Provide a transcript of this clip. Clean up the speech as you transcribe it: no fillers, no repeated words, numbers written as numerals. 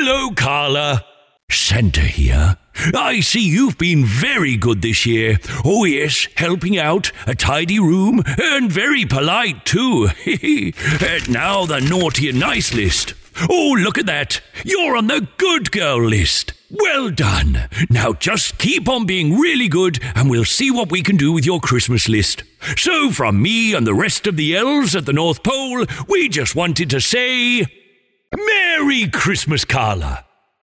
Hello, Carla. Santa here. I see you've been very good this year. Oh yes, helping out, a tidy room, and very polite too. Now the naughty and nice list. Oh, look at that. You're on the good girl list. Well done. Now just keep on being really good and we'll see what we can do with your Christmas list. So from me and the rest of the elves at the North Pole, we just wanted to say, Merry Christmas, Carla.